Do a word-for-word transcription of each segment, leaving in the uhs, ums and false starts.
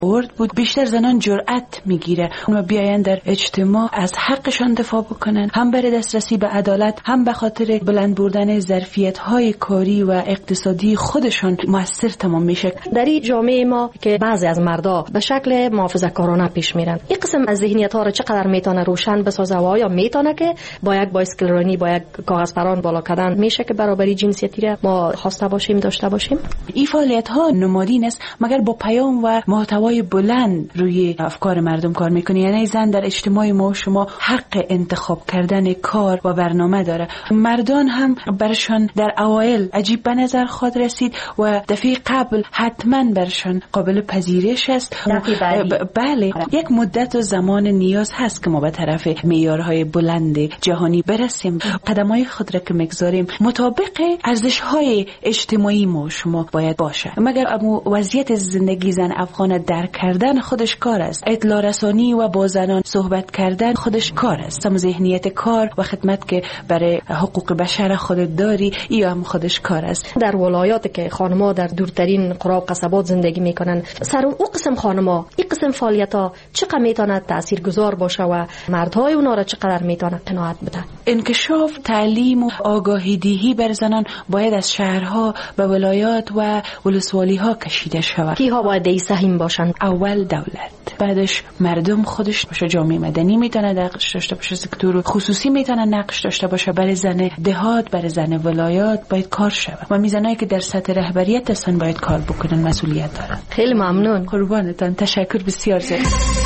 ورد بود. بیشتر زنان جرأت میگیره و بیاین در اجتماع از حقشان دفاع بکنن، هم برای دسترسی به عدالت، هم به خاطر بلند بردن ظرفیت‌های کاری و اقتصادی خودشان موثر تمام میشه. در این جامعه ما که بعضی از مردا به شکل محافظه‌کارانه پیش میرن، این قسم از ذهنیت‌ها رو چقدر میتونه روشن بسازه و آیا میتونه که با یک بایسکل رانی با یک کاغذ پران بالا کردن میشه که برابری جنسیتی را ما خواسته باشیم داشته باشیم؟ این فعالیت‌ها نمادین است مگر با پیام و محتوای بلند روی افکار مردم کار میکنه. یعنی زن در اجتماع ما شما حق انتخاب کردن کار و برنامه داره. مردان هم برشان در اوایل عجیب به نظر خود رسید و دفعه قبل حتما برشان قابل پذیرش است. بله، یک مدت و زمان نیاز هست که ما به طرف معیارهای بلند جهانی برسیم. قدم‌های خود را که میگذاریم مطابق ارزش‌های اجتماعی ما شما باید باشه. مگر اما وضعیت زندگی زن افغان درک کردن خودش کار است. اطلاع رسانی و با زنان صحبت کردن خودش کار است. هم ذهنیت کار و خدمت که برای حقوق بشر خودت داری ای هم خودش کار است. در ولایات که خانم‌ها در دورترین قرا و قصبات زندگی میکنن، سر اون قسم خانم‌ها این قسم فعالیت‌ها چقدر میتونه تاثیرگذار باشه و مردهای اونا را چقدر میتونه قناعت بده؟ انکشاف تعلیم و آگاهی دهی بر زنان باید از شهرها به ولایات و ولسوالی‌ها کشیده شود. کیها باید ای سهم باشن؟ اول دولت، بعدش مردم خودش باشه، جامعه مدنی میتونه نقش داشته باشه، سکتور خصوصی میتونه نقش داشته باشه. برای زن دهات، برای زن ولایات باید کار شود و میزنایی که در سطح رهبریت هستن باید کار بکنن، مسئولیت دارن. خیلی ممنون. قربانتان، تشکر بسیار زیاد.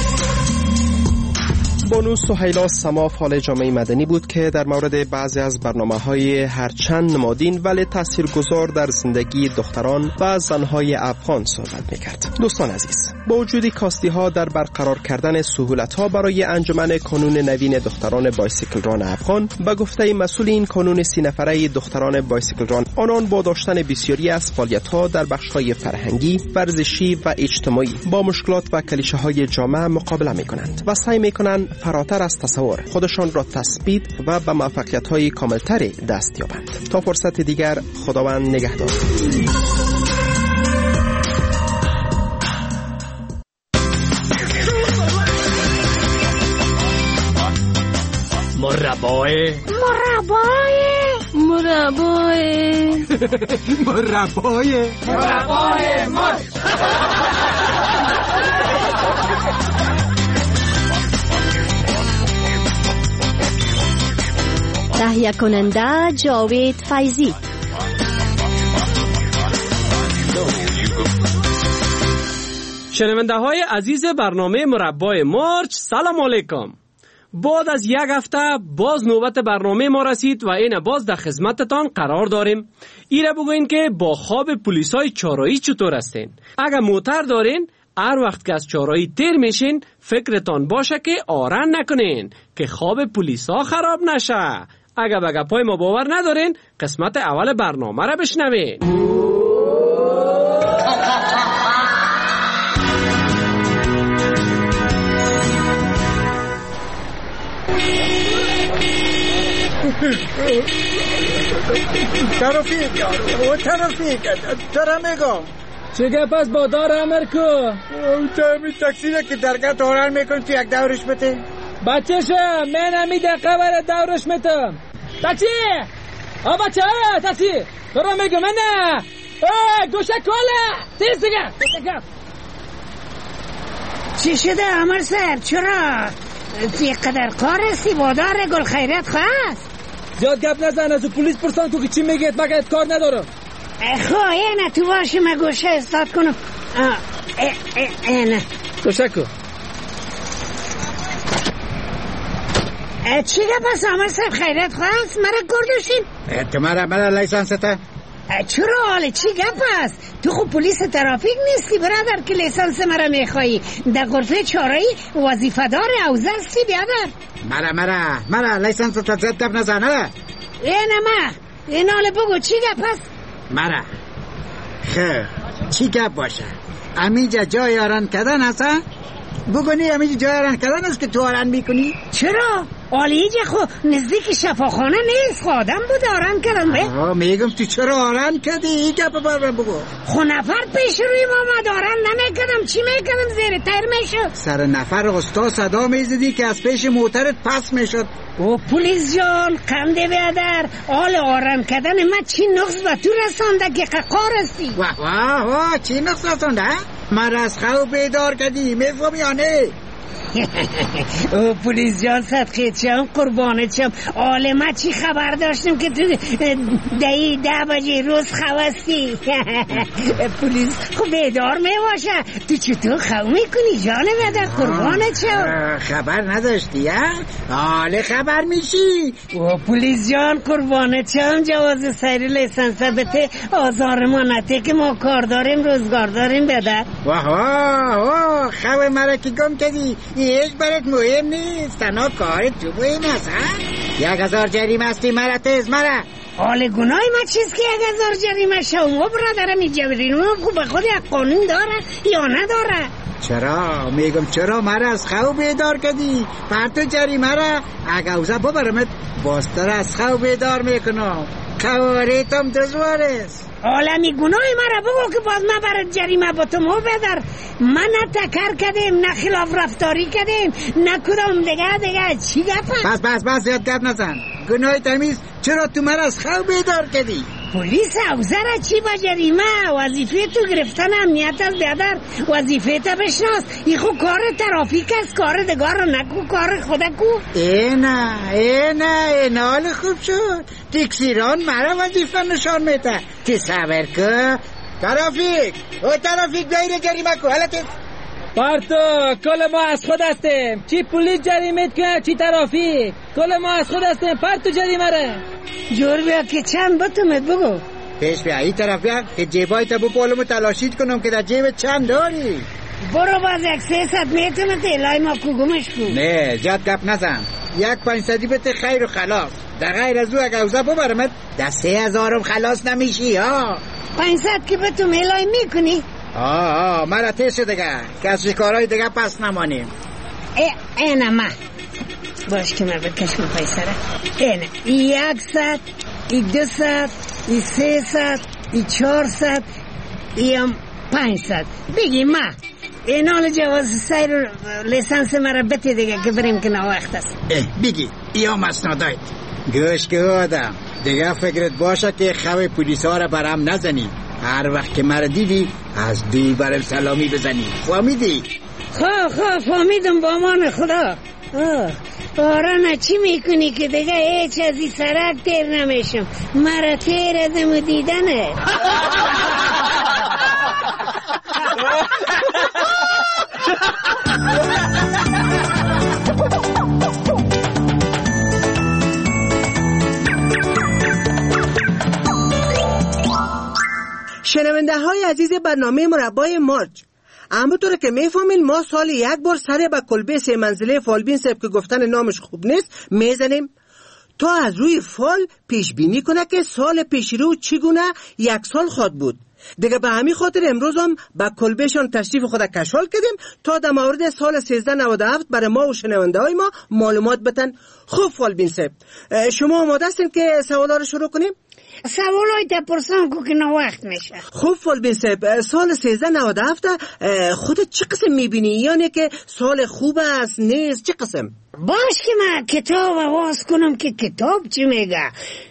بانو سهیلا سما فعال جامعه مدنی بود که در مورد بعضی از برنامه‌های هرچند نمادین ولی تاثیرگذار در زندگی دختران و زنهای افغان صحبت می‌کرد. دوستان عزیز، با وجود کاستی‌ها در برقرار کردن سهولت‌ها برای انجمن کانون نوین دختران بایسیکل ران افغان، به گفته مسئول این کانون سی نفره دختران بایسیکل ران، آنان با داشتن بسیاری از فعالیت‌ها در بخش‌های فرهنگی، ورزشی و اجتماعی با مشکلات و کلیشه‌های جامعه مقابله می‌کنند و سعی می‌کنند فراتر از تصور خودشان را تثبیت و به موفقیت‌های کاملتری دست یابند. تا فرصت دیگر، خداوند نگهدار. مربای مربای مربای مربای مربای مر تهیه کننده جاوید فیضی. شنونده های عزیز برنامه مربای مارچ، سلام علیکم. بعد از یک هفته باز نوبت برنامه ما رسید و این باز در خدمتتان قرار داریم. ایره بگوین که با خواب پلیسای چارایی چطور هستین. اگر موتر دارین، هر وقت که از چارایی تیر میشین فکرتان باشه که آرن نکنین که خواب پلیسا خراب نشه. اگر به گپای ما باور ندارین، قسمت اول برنامه را بشنوین. ترافیک او ترافیک دارم میگم چه گپ است با دار امر کو؟ تامی تاکسی را که درگاه دوران میکن تو یک دورش بده بچه‌شم من همی دقیقه برای دورش میتم. تاکسی آ بچه ها تاکسی دارم میگم من نه ای گوشه کله تیز دیگه گوشه چی شده امر سر؟ چرا اینقدر کار هستی؟ بادار گل خیرت خواست زیاد گپ نزن، از پلیس پرسان کو که چی میگید، مگه کار ندارم. خو اینه تو باشی من گوشه استاد کنم. اینه گوشه کو چی گپ است امر سر؟ خیرت خواست مرا گردوشین تو مرا مرا لیسانسته چرا حاله چی گپ است؟ تو خوب پلیس ترافیک نیستی برادر که لیسانس مرا میخوایی؟ در غرفه چارایی وظیفه‌دار اوزر سی بیادر. مرا مرا مرا لیسانس تا زد گپ نزنه. اینه ما این حاله بگو چی گپ است؟ مرا خیر چی گپ باشه؟ امیجا جای آران کردن هست؟ بگو نی امیجا جای آران کردن است که تو آران میکنی؟ چرا؟ آلیجه خو نزدیک شفاخانه نیست، خادم بود آران کردم به. آه میگم تو چرا آران کردی؟ این گپ برم بگو. خو نفر پیش روی ما ما دارن نمیکردم، چی میکردم زیر تر میشد. سر نفر استا صدا میزدی که از پیش موترت پس میشد. او پلیس جان قنده بیادر، آل آران کردن ما چی نقص به تو رسانده که ققار هستی؟ واه واه واه چی نقص رسانده؟ من از خواب بیدار کردی میفهمی یا نه؟ او پلیس جان صدقیت شم قربانت شم، آل ما چی خبر داشتم که تو دهی ده بجه روز خواستی. پلیس خب بیدار میواشه، تو چطور خو میکنی جان بده قربانت شم. خبر نداشتی ها؟ آل خبر میشی. او پلیس جان قربانت شم، جواز سری لیسنس بده آزار ما نته که ما کار داریم روزگار داریم بده. واه واه واه خو مرا که گم کردی، هیچ برات مهم نیست، تنها کار تو مهم است. یک هزار جریمه هستی مرا تیز مرا. حال گناه ما چیز که یک هزار جریمه شما برادرم این جبرینو خوب خود یک قانون داره یا نداره؟ چرا؟ میگم چرا مرا از خواب بیدار کردی؟ پرتو جریمه را اگه ببرمت باستر از خواب بیدار میکنم، کواریتم دزوار است. عالمی گناه مرا بگو که باز ما برات جریمه با تو مو بدر. من نه تکر کردیم نه خلاف رفتاری کردیم نه کدام دیگه دیگه چی گفت؟ بس بس بس زیاد گپ نزن. گناه تمیز چرا تو مرا از خواب بیدار کردی؟ پلیس اوزره چی با جریمه؟ وظیفه تو گرفتن امنیت از بیادر، وظیفه تا بشناس. ای خو کار ترافیک است، کار دگار رو نکو، کار خدا کو. ای نه ای نه این حال خوب شد. تکسیران مرا وظیفه نشان میده. تصور که ترافیک او ترافیک دایره جریمه کو. حالا پارتو کل ما از خود هستیم، چی پلیس جریمه کنه چی ترافیک، کل ما از خود هستیم. پارتو جریمه ره جور بیا که چند بتومت بگو. پیش بیا این طرف بیا که جیبای تا بو پالمو تلاشید کنم که در جیب چند داری. برو باز یک سه ست میتونت الهی ما کگمش کن. نه زیاد گپ نزن، یک پنجصدی بده خیر و خلاص. در غیر از او اگه اوزا ببرمت در سه هزارم خلاص نمیشی ها. پنجصد که بتوم الهی میکنی؟ آه آه مرا تیز شده دیگه که از شکارهای دیگه پس نمانیم. ای اینه ما باش که من بکشم پیسره. اینه یک ست، ای دو ست، ای سه ست، ای چهار ست، ای هم پنج ست. بگی ما این حال جواز سیر لیسانس مرا بتی دیگه که بریم که نوقت است. بگی ای هم اسنادایت. گوش که آدم دیگه فکرت باشه که خواه پولیس ها را برام نزنی. هر وقت که مرا دیدی از دور برم سلامی بزنی. فهمیدی؟ خواه خواه فهمیدم با امان خدا. آره نه چی میکنی که دیگه هیچ از این سرک تیر نمیشم، مرا تیر ازمو دیدنه. شنونده های عزیز برنامه مربای مارچ، همونطور که میفهمین ما سال یک بار سر به کلبه سه منزله فالبین صاحب که گفتن نامش خوب نیست میزنیم تا از روی فال پیش بینی کنه که سال پیش رو چگونه یک سال خواد بود. دیگه به همین خاطر امروز هم با کلبهشان تشریف خود کشال کردیم تا در مورد سال سیزده نود و هفت برای ما و شنونده های ما معلومات بتن. خوب فالبین صاحب شما آماده هستین که سوالا رو شروع کنیم؟ سوالای تپرسان کو که نه وقت میشه. خوب فالبین صاحب سال سیزده نود و هفت خودت چه قسم میبینی؟ یعنی که سال خوب است نیست چه قسم؟ باش که من کتاب آواز کنم که کتاب چی میگه.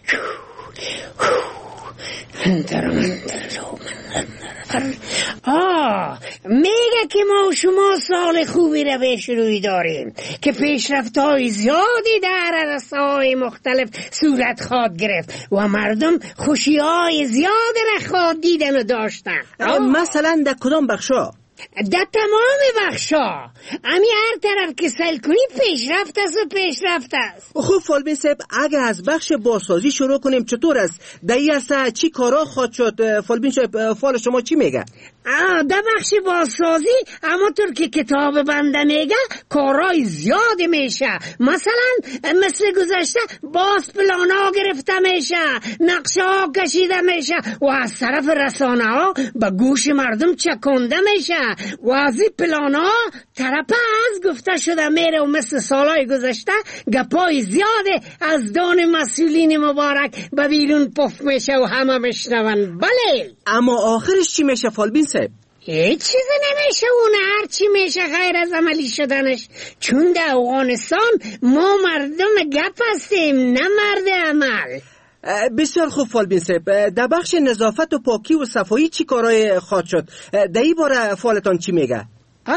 آه میگه که ما و شما سال خوبی رو پیش روی داریم که پیشرفت های زیادی در عرصه های مختلف صورت خواد گرفت و مردم خوشی های زیاد را خواد دیدن و داشتن. مثلا در کدام بخشا؟ در تمام بخشا، امی هر طرف که سل کنی پیشرفت است و پیشرفت است. خوب فالبین صاحب اگه از بخش بازسازی شروع کنیم چطور است؟ در این عرصه چی کارا خواد شد؟ فالبین صاحب فال شما چی میگه؟ آه در بخش بازسازی اما طور که کتاب بنده میگه کارهای زیاد میشه. مثلا مثل گذشته باز پلانا گرفته میشه، نقشه ها کشیده میشه و از طرف رسانه ها به گوش مردم چکونده میشه و از این پلانا طرف از گفته شده میره و مثل سالهای گذشته گپای زیاده از دان مسئولین مبارک به بیرون پف میشه و همه بشنون. بله اما آخرش چی میشه فالبین صاحب؟ هیچ چیز نمیشه، اون هر چی میشه غیر از عملی شدنش. چون در افغانستان ما مردم گپ هستیم نه مرد عمل. بسیار خوب فالبین صاحب، در بخش نظافت و پاکی و صفایی چی کارای خواهد شد؟ در این باره فالتان چی میگه؟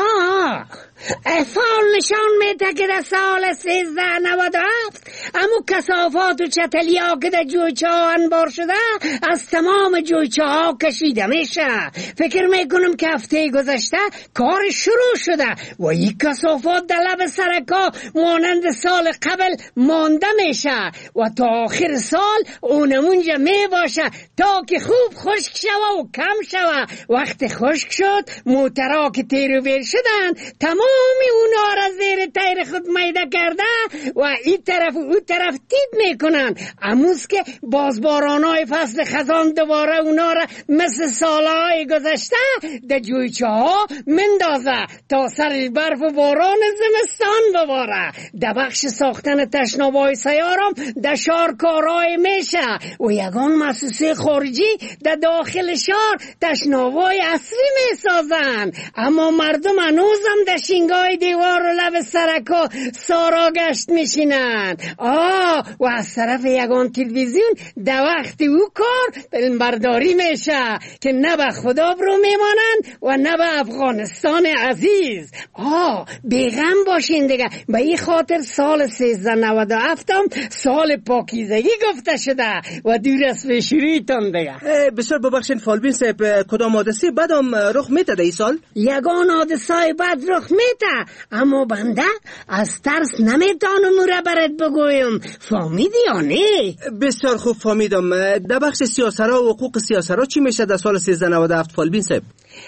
آه فال نشان میده که در سال سیزده نود و هفت امو کثافات و چتلی ها که در جویچه ها انبار شده از تمام جویچه ها کشیده میشه. فکر میکنم که هفته گذشته کار شروع شده و این کثافات در لب سرکا مانند سال قبل مانده میشه و تا آخر سال اونمونجا میباشه تا که خوب خشک شوه و کم شوه. وقت خشک شد موترها که تیر و بیر شدن تمام اونا را زیر تیر خود میده کرده و این طرف و اون طرف تید میکنن. اموز که بازبارانای فصل خزان دوباره اونا را مثل سالهای گذشته در جویچه ها مندازه تا سر برف و باران زمستان بباره. در بخش ساختن تشنابای سیارم در شهر کارای میشه و یگان مؤسسه خارجی در داخل شهر تشنابای اصلی میسازن. اما مردم هنوزم در شینگای دیوار و لب سرکا سارا گشت میشینن. آه و از طرف یگان تلویزیون در وقت او کار برداری میشه که نه به خدا برو میمانن و نه به افغانستان عزیز. آه بیغم باشین دیگه، به این خاطر سال سیزده نود و هفت هم سال پاکیزگی گفته شده و دور از بشوریتان دیگه. بسیار ببخشین فالبین صاحب، کدام حادثه بعدم رخ میده در این سال؟ یگان حادثه بعد رخ میده اما بنده از ترس نمیتونم مرا برات بگویم. فهمیدی یا نه؟ بسیار خوب فهمیدم. در بخش سیاسرها و حقوق سیاسرها چی میشه در سال سیزده نود و هفت فالبین صاحب؟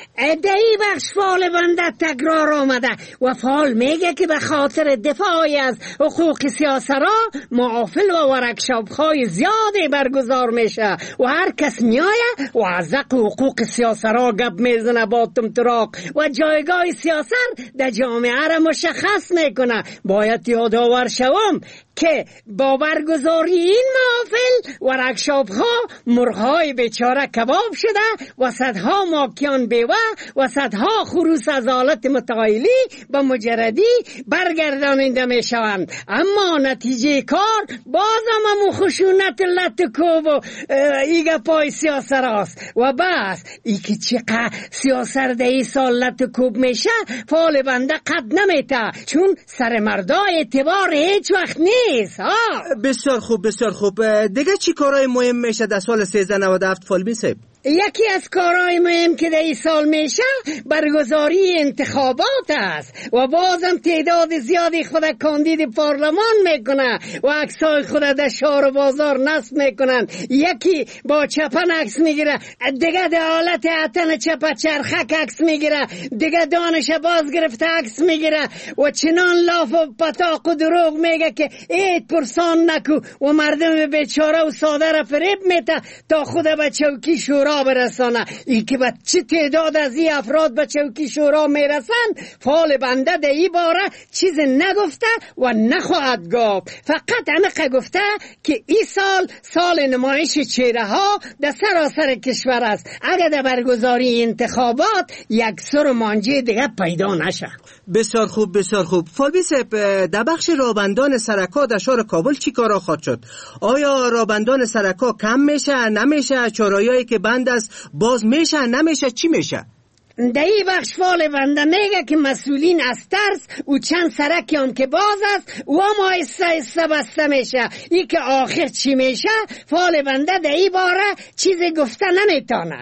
در این بخش فال بنده تکرار آمده و فال میگه که به خاطر دفاعی از حقوق سیاسرها محافل و ورکشاپ های زیادی برگزار میشه و هر کس میایه و از حقوق سیاسرها گپ میزنه با تمتراق و جایگاه سیاست در جامعه را مشخص میکنه. باید یادآور شوم که با برگزاری این محافل ورکشاپ ها مرغ‌های بیچاره کباب شده و صدها ماکیان بیوه و صدها خروس از آلت متعالی به مجردی برگرداننده می شوند. اما نتیجه کار بازم همون خشونت لطکوب و ایگه پای سیاسر است. و بس ای که چقدر سیاسر ده ای سال لطکوب میشه فال بنده قد نمیته، چون سر مردا اعتبار هیچ وقت نیست. ها بسیار خوب بسیار خوب. دیگه چی کارهای مهم میشه در سال سیزده نود و هفت فالبین صاحب؟ یکی از کارهای مهم که در این سال میشه برگزاری انتخابات است و بازم تعداد زیادی خود کاندید پارلمان میکنه و عکسای خود در شهر و بازار نصب میکنن. یکی با چپن عکس میگیره، دیگه در حالت عطن چپ چرخک عکس میگیره، دیگه دانش باز گرفته عکس میگیره و چنان لاف و پتاق و دروغ میگه که عید پرسان نکو و مردم بیچاره و ساده را فریب میته تا خود به چوکی شورا برسانه. ای که به چه تعداد از این افراد به چوکی شورا میرسن فال بنده در این باره چیز نگفته و نخواهد گفت. فقط همه گفته که این سال سال نمایش چهره ها در سراسر کشور است. اگر در برگزاری انتخابات یک سر مانجه دیگه پیدا نشه. بسیار خوب بسیار خوب. فالبین صاحب، در بخش رابندان سرکا در شهر کابل چی کارا خواهد شد؟ آیا رابندان سرکا کم میشه نمیشه؟ چهاررahایی که بند است باز میشه نمیشه؟ چی میشه؟ در این بخش فال بنده میگه که مسئولین از ترس او چند سرکی هم که باز است و هم آیسته آیسته بسته میشه. ای که آخر چی میشه فال بنده در این باره چیزی گفته نمیتونه.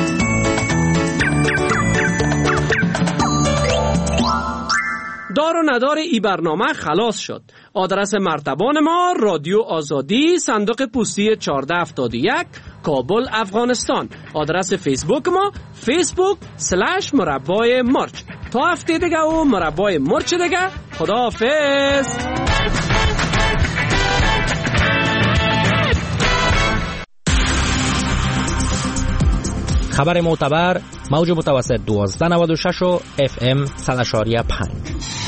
دار و ندار ای برنامه خلاص شد. آدرس مرتبان ما رادیو آزادی، صندوق پستی چهارده هفتاد و یک، کابل، افغانستان. آدرس فیسبوک ما فیسبوک سلش مربای مرچ. تا هفته دیگه و مربای مرچ دیگه. خداحافظ. خبر معتبر موج متوسط دوازده نود و شش و اف ام صد و پنج.